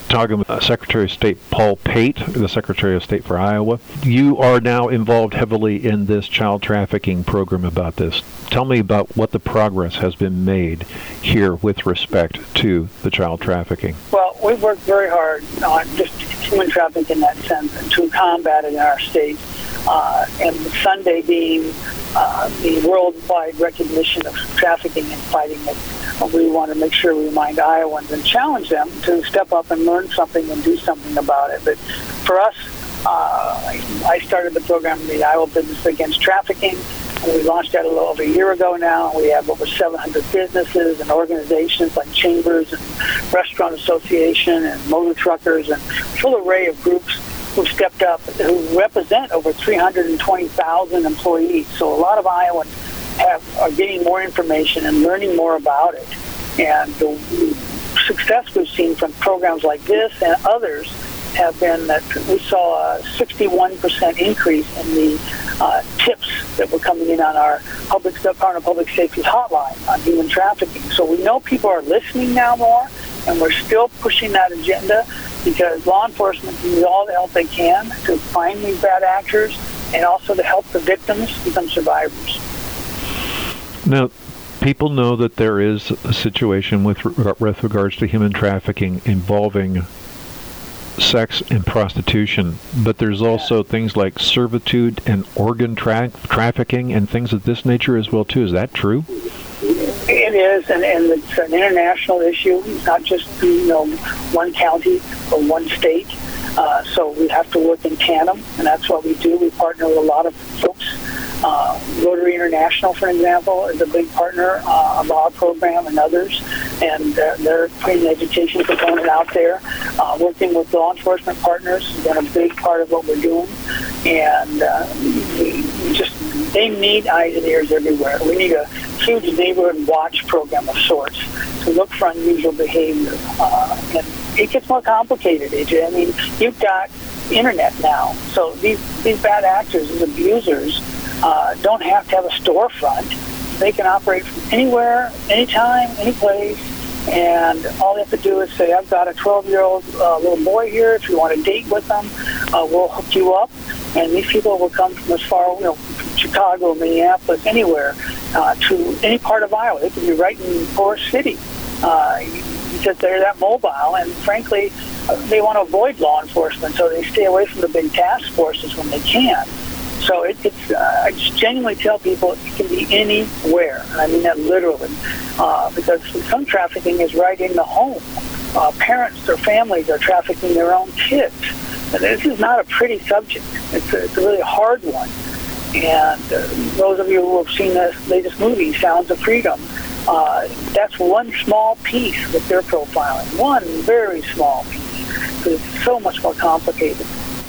talking with Secretary of State Paul Pate, the Secretary of State for Iowa. You are now involved heavily in this child trafficking program about this. Tell me about what the progress has been made here with respect to the child trafficking. Well, we've worked very hard on just human trafficking in that sense and to combat it in our state. And Sunday being the worldwide recognition of trafficking and fighting it, we want to make sure we remind Iowans and challenge them to step up and learn something and do something about it. But for us, I started the program, the Iowa Business Against Trafficking, and we launched that a little over a year ago now. We have over 700 businesses and organizations like Chambers and Restaurant Association and Motor Truckers and a full array of groups who stepped up, who represent over 320,000 employees. So a lot of Iowans are getting more information and learning more about it. And the success we've seen from programs like this and others have been that we saw a 61% increase in the tips that were coming in on our Department of Public Safety's hotline on human trafficking. So we know people are listening now more, and we're still pushing that agenda because law enforcement needs all the help they can to find these bad actors and also to help the victims become survivors. Now, people know that there is a situation with regards to human trafficking involving sex and prostitution, but there's also things like servitude and organ trafficking and things of this nature as well, too. Is that true? It is, and it's an international issue. It's not just one county or one state. So we have to work in tandem, and that's what we do. We partner with a lot of folks. Rotary International, for example, is a big partner of our program and others, and they're putting the education component out there. Working with law enforcement partners has been a big part of what we're doing, and they need eyes and ears everywhere. We need a huge neighborhood watch program of sorts to look for unusual behavior, and it gets more complicated, AJ. I mean, you've got internet now, so these bad actors, these abusers, don't have to have a storefront. They can operate from anywhere, anytime, any place, and all they have to do is say, I've got a 12-year-old little boy here. If you want to date with them, we'll hook you up. And these people will come from as far, Chicago, Minneapolis, anywhere, to any part of Iowa. They could be right in Forest City because they're that mobile. And frankly, they want to avoid law enforcement, so they stay away from the big task forces when they can. So I just genuinely tell people it can be anywhere, and I mean that literally, because some trafficking is right in the home. Parents or families are trafficking their own kids. And this is not a pretty subject. It's a really hard one. And those of you who have seen the latest movie, Sounds of Freedom, that's one small piece that they're profiling, one very small piece, because it's so much more complicated.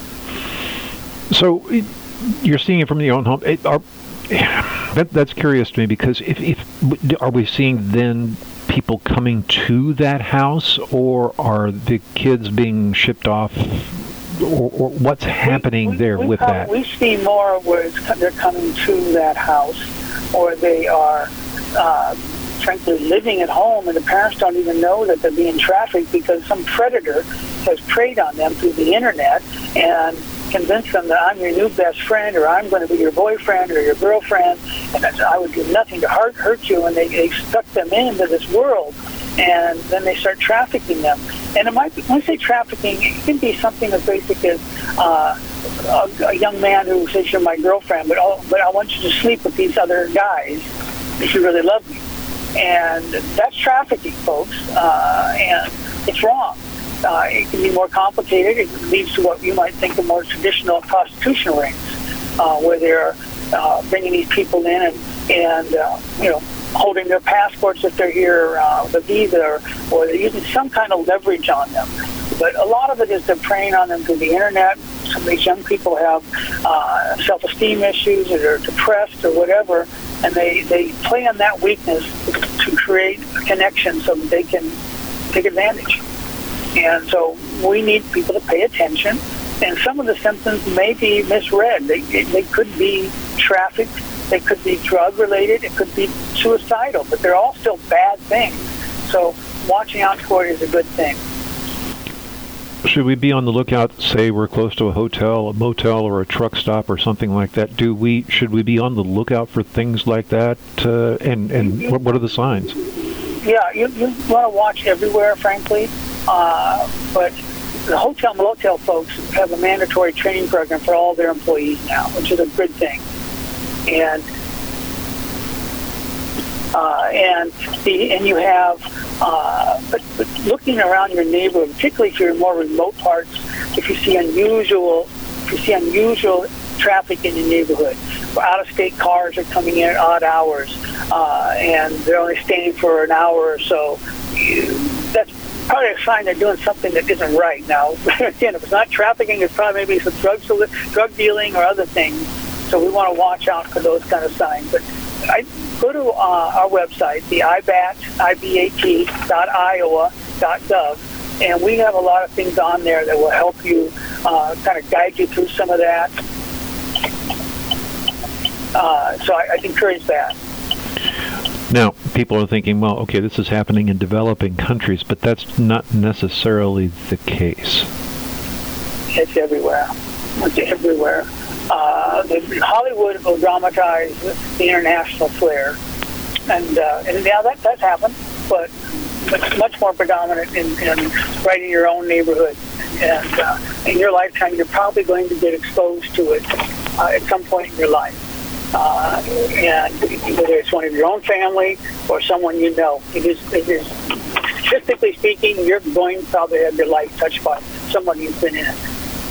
So you're seeing it from your own home. That's curious to me, because if are we seeing then people coming to that house, or are the kids being shipped off, or what's happening with that? We see more where they're coming to that house, or they are frankly living at home, and the parents don't even know that they're being trafficked because some predator has preyed on them through the internet and convince them that I'm your new best friend, or I'm going to be your boyfriend or your girlfriend, and I would do nothing to hurt you, and they suck them into this world, and then they start trafficking them. And it might be, when I say trafficking, it can be something as basic as a young man who says, you're my girlfriend, but I want you to sleep with these other guys if you really love me. And that's trafficking, folks, and it's wrong. It can be more complicated. It leads to what you might think of more traditional prostitution rings, where they're bringing these people in and holding their passports if they're here, the visa, or they're using some kind of leverage on them. But a lot of it is they're preying on them through the internet. Some of these young people have self-esteem issues, or they're depressed or whatever, and they play on that weakness to create a connection so that they can take advantage. And so we need people to pay attention. And some of the symptoms may be misread. They could be trafficked. They could be drug-related. It could be suicidal. But they're all still bad things. So watching out for it is a good thing. Should we be on the lookout, say we're close to a hotel, a motel, or a truck stop or something like that? Should we be on the lookout for things like that? And what are the signs? Yeah, you want to watch everywhere, frankly. But the hotel motel folks have a mandatory training program for all their employees now, which is a good thing. And you have, but looking around your neighborhood, particularly if you're in more remote parts, if you see unusual traffic in your neighborhood, where out-of-state cars are coming in at odd hours, and they're only staying for an hour or so, that's probably a sign they're doing something that isn't right. Now, again, if it's not trafficking, it's probably maybe some drug dealing or other things. So we want to watch out for those kind of signs. But I go to our website, the ibat.iowa.gov, and we have a lot of things on there that will help you kind of guide you through some of that. So I'd encourage that. Now, people are thinking, well, okay, this is happening in developing countries, but that's not necessarily the case. It's everywhere. It's everywhere. Hollywood will dramatize the international flair, and yeah, that's happened, but it's much more predominant in right in your own neighborhood. And in your lifetime, you're probably going to get exposed to it at some point in your life. And whether it's one of your own family or someone you know, it is statistically speaking, you're going to probably have your life touched by someone you've been in.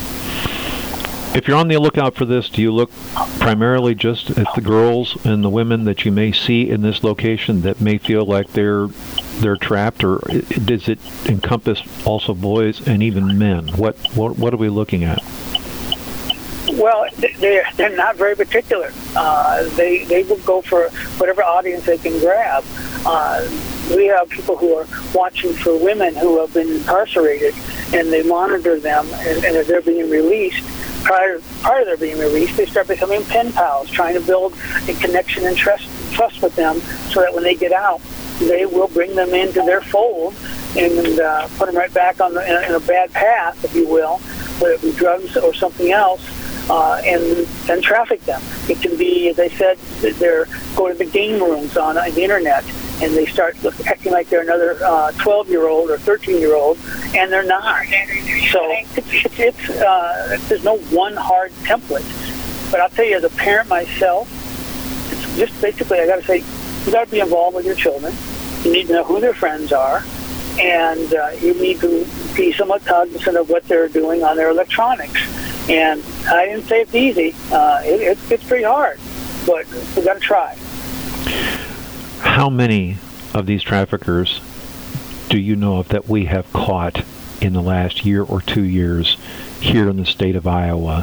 If you're on the lookout for this, do you look primarily just at the girls and the women that you may see in this location that may feel like they're trapped, or does it encompass also boys and even men? What are we looking at? Well, they're not very particular. They will go for whatever audience they can grab. We have people who are watching for women who have been incarcerated, and they monitor them, and as they're being released, prior to their being released, they start becoming pen pals, trying to build a connection and trust with them, so that when they get out, they will bring them into their fold and put them right back on in a bad path, if you will, whether it be drugs or something else. And then traffic them. It can be, as I said, they're going to the game rooms on the internet, and they start acting like they're another 12-year-old or 13-year-old, and they're not. So it's there's no one hard template. But I'll tell you, as a parent myself, it's just basically, I got to say, you got to be involved with your children. You need to know who their friends are, and you need to be somewhat cognizant of what they're doing on their electronics. And I didn't say it's easy. It's pretty hard, but we've got to try. How many of these traffickers do you know of that we have caught in the last year or 2 years here in the state of Iowa?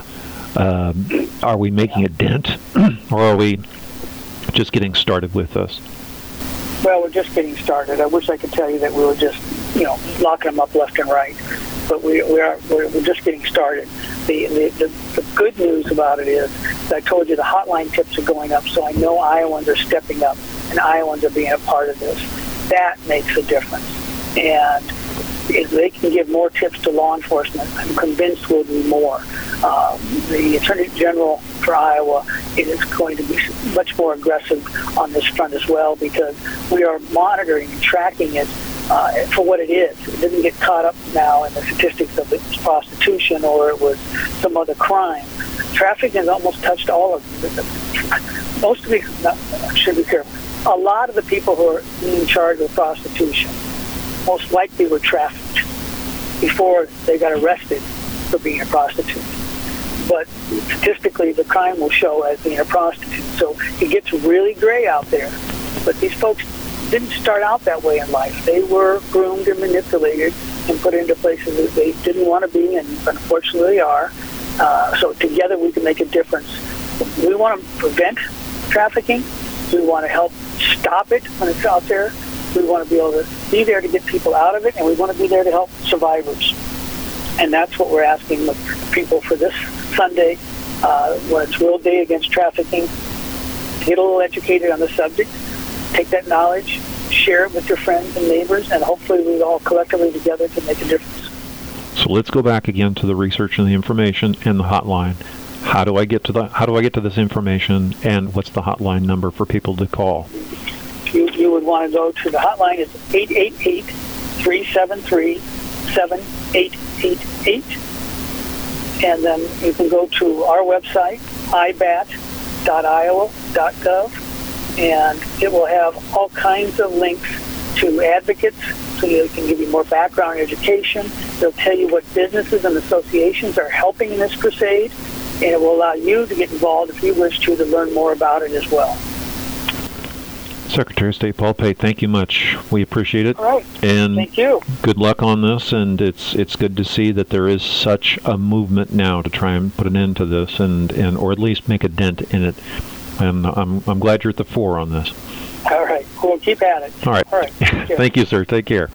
Are we making a dent, or are we just getting started with this? Well, we're just getting started. I wish I could tell you that we were just, locking them up left and right, but we're just getting started. The good news about it is, as I told you, the hotline tips are going up, so I know Iowans are stepping up, and Iowans are being a part of this. That makes a difference. And if they can give more tips to law enforcement, I'm convinced we'll do more. The Attorney General for Iowa is going to be much more aggressive on this front as well, because we are monitoring and tracking it for what it is. It didn't get caught up now in the statistics of it's prostitution or it was some other crime. Trafficking has almost touched all of them. Most of these, should be careful, a lot of the people who are in charge of prostitution most likely were trafficked before they got arrested for being a prostitute. But statistically, the crime will show as being a prostitute. So it gets really gray out there. But these folks didn't start out that way in life. They were groomed and manipulated and put into places that they didn't want to be, and unfortunately are. So together we can make a difference. We want to prevent trafficking. We want to help stop it when it's out there. We want to be able to be there to get people out of it, and we want to be there to help survivors. And that's what we're asking the people for this Sunday, when it's World Day Against Trafficking, to get a little educated on the subject, take that knowledge, share it with your friends and neighbors, and hopefully we all collectively together can make a difference. So let's go back again to the research and the information and the hotline. How do I get to this information, and what's the hotline number for people to call? You would want to go to the hotline. It's 888-373-7888. And then you can go to our website, ibat.iowa.gov, and it will have all kinds of links to advocates, so they can give you more background education. They'll tell you what businesses and associations are helping in this crusade, and it will allow you to get involved if you wish to learn more about it as well. Secretary of State Paul Pate, thank you much. We appreciate it. All right. And thank you. Good luck on this, and it's good to see that there is such a movement now to try and put an end to this, and or at least make a dent in it. And I'm glad you're at the fore on this. All right. We'll keep at it. All right. All right. Thank you, sir. Take care.